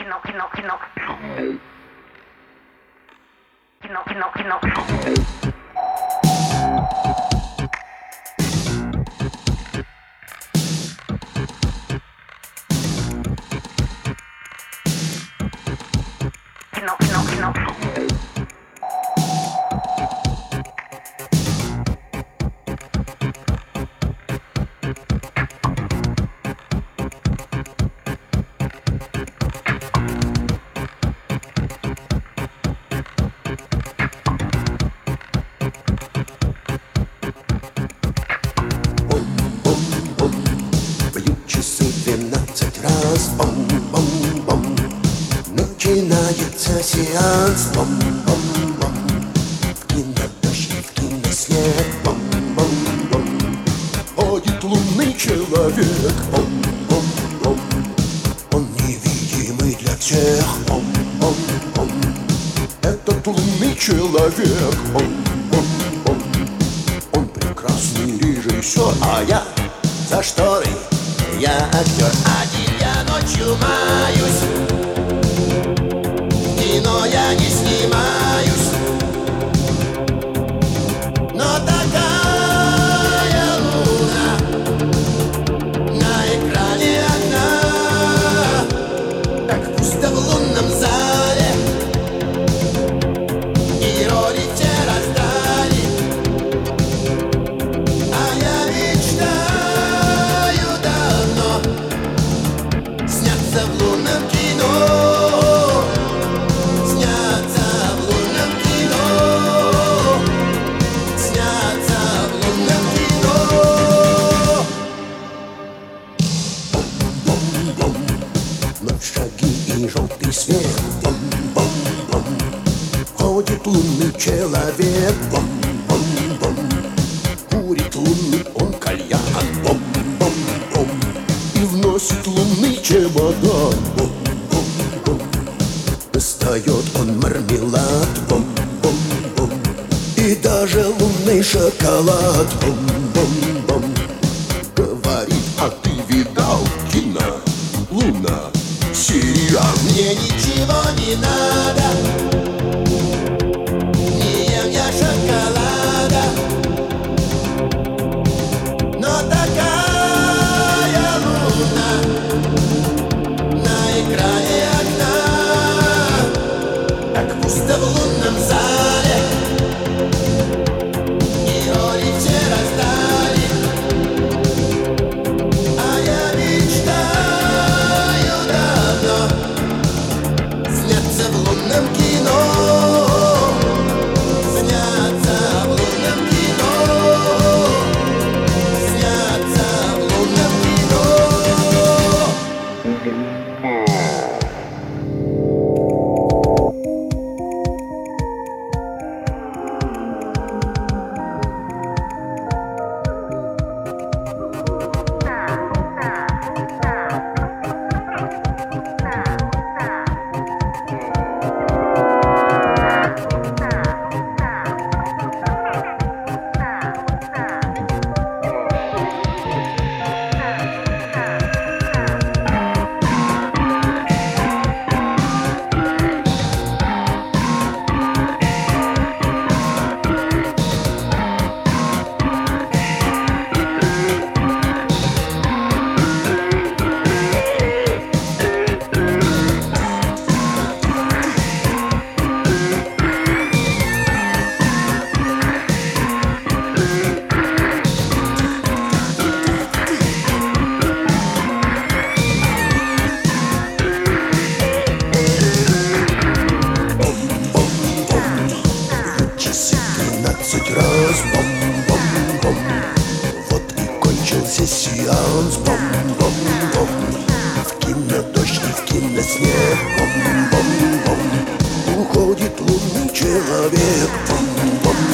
Бом-бом-бом, начинается сеанс. Бом-бом-бом, в кинодождь и в киноснег. Бом-бом-бом, ходит лунный человек. Бом-бом-бом, он невидимый для всех. Бом-бом-бом, этот лунный человек. Бом-бом-бом, он прекрасный режиссер, а я за шторой. Я актер, один я ночью маюсь. В кино я не снимаюсь. Но такая луна на экране одна. Так пусто в лунном зале, и роли те раздали. А я мечтаю сняться в лунном кино, сняться в лунном кино, сняться в лунном кино. Бом-бом-бом, ночь, шаги и желтый свет. Бом-бом-бом, ходит лунный человек. Бом-бом-бом, курит лунный он кальян. Бом-бом-бом, и вносит лунный чемодан. Бом-бом-бом, достает он мармелад. Бом-бом-бом, и даже лунный шоколад. Бом-бом-бом, говорит: а ты видал кино? Луна, сериал. Мне ничего не надо, не ем я шоколада. Но такая луна на экране окна. Так пусто в лунном зале, и роли все раздали. А я мечтаю давно сняться в лунном кино, сняться в лунном кино, сняться в лунном кино. Раз, бом-бом-бом, вот и кончился сеанс. Бом-бом-бом, в кинодождь и в киноснег. Бом-бом-бом, уходит лунный человек. Бом-бом.